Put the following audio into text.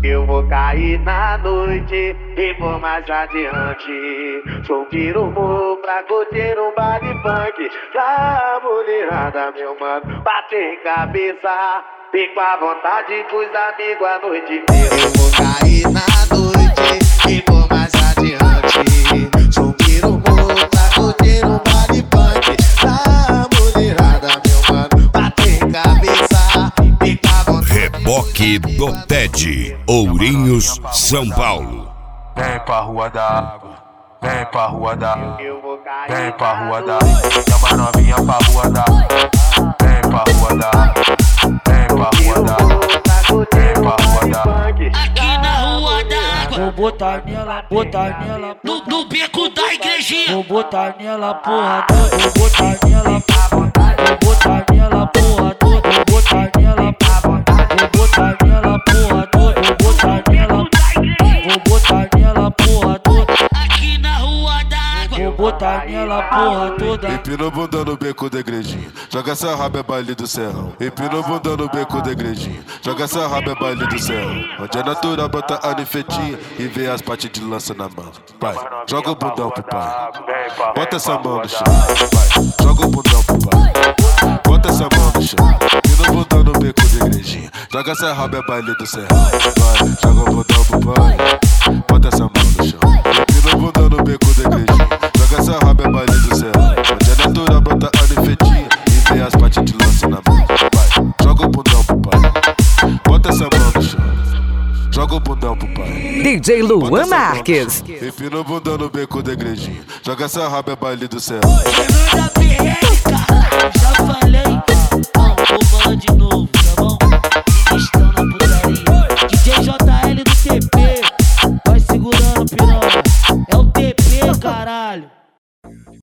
Eu vou cair na noite e vou mais adiante. Subir o morro pra curtir um baile funk. Pra mulherada, meu mano, bater cabeça. Fico à vontade com os amigos a noite inteira. Eu vou cair na noite e vou mais adiante. Subir o morro pra curtir um baile funk. Pra mulherada, meu mano, bater cabeça. Fico à vontade. Reboque do TED, Ourinhos, São Paulo. Vem pra rua da água, vem pra rua da água, vem pra rua da água, chama a novinha pra rua da água, vem pra rua da água, vem pra rua da água, vem pra rua da água. Aqui na rua da água, vou botar nela, no beco da igrejinha. vou botar nela, porra toda, vou botar nela, vou botar nela, porra toda, vou botar nela, vou botar nela, porra toda, vou botar nela, porra toda, Aqui na rua da água, vou botar nela, porra toda. Empina o bundão no beco da igrejinha, joga essa raba é baile do serrão. Empina o bundão no beco da igrejinha, joga essa raba é baile do serrão. Onde é natural, bota a nifetinha e vê as partes de lança na mão. Pai, joga o bundão pro pai, bota essa mão no chão. Pai, joga o bundão pro pai, bota essa mão no chão. Empina o bundão no beco da igrejinha, joga essa raba é baile do serrão. Vai, joga o bundão pro pai, bota essa mão no chão. Empina o bundão no beco da igrejinha, joga essa raba é baile do serrão. Onde é natural, bota a nifetinha e vê as partes de lança na mão. Vai, joga o bundão pro pai, bota essa mão no chão. Joga o bundão pro pai. DJ Luan Marques. Empina o bundão no beco da igrejinha, joga essa raba é baile do céu. Fernanda PR, cara, já falei. Não, vou falar de novo, tá bom? Eles estão na putaria. DJ JL do TP, vai segurando piranha. É o TP, caralho.